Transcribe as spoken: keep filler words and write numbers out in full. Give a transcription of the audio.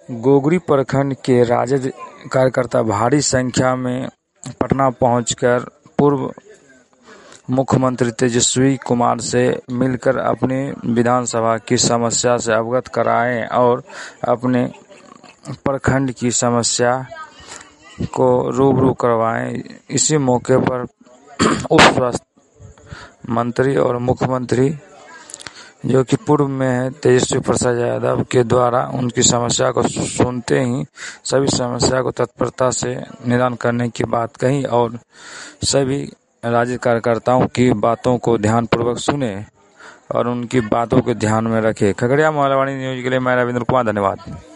गोगरी प्रखंड के राजद कार्यकर्ता भारी संख्या में पटना पहुंचकर पूर्व मुख्यमंत्री तेजस्वी कुमार से मिलकर अपनी विधानसभा की समस्या से अवगत कराएं और अपने प्रखंड की समस्या को रूबरू करवाएं। इसी मौके पर उप स्वास्थ्य मंत्री और मुख्यमंत्री जो कि पूर्व में है तेजस्वी प्रसाद यादव के द्वारा उनकी समस्या को सुनते ही सभी समस्या को तत्परता से निदान करने की बात कही और सभी राजद कार्यकर्ताओं की बातों को ध्यानपूर्वक सुने और उनकी बातों को ध्यान में रखे। खगड़िया मोहल्लावाणी न्यूज के लिए मैं रविंद्र कुमार, धन्यवाद।